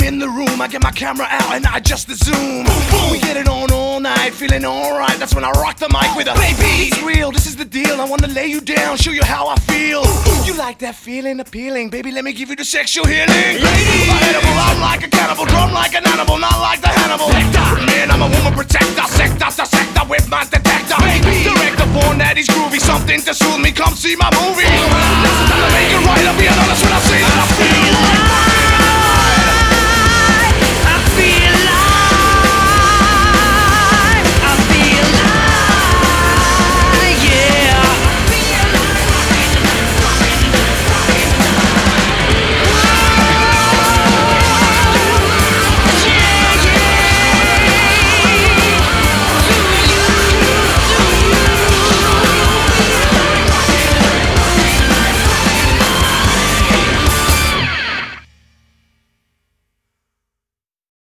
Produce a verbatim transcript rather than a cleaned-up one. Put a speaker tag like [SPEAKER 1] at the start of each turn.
[SPEAKER 1] in the room, I get my camera out and I adjust the zoom. Boom, boom. We get it on all night, feeling alright. That's when I rock the mic with a baby. It's real, this is the deal. I wanna lay you down, show you how I feel. You like that feeling appealing, baby? Let me give you the sexual healing. Lady, edible, I'm like a cannibal, drum like an animal, not like the Hannibal. Hector. Man, I'm a woman protector, sector, the sector with my detector. Baby, director, born that he's groovy, something to soothe me. Come see my movie.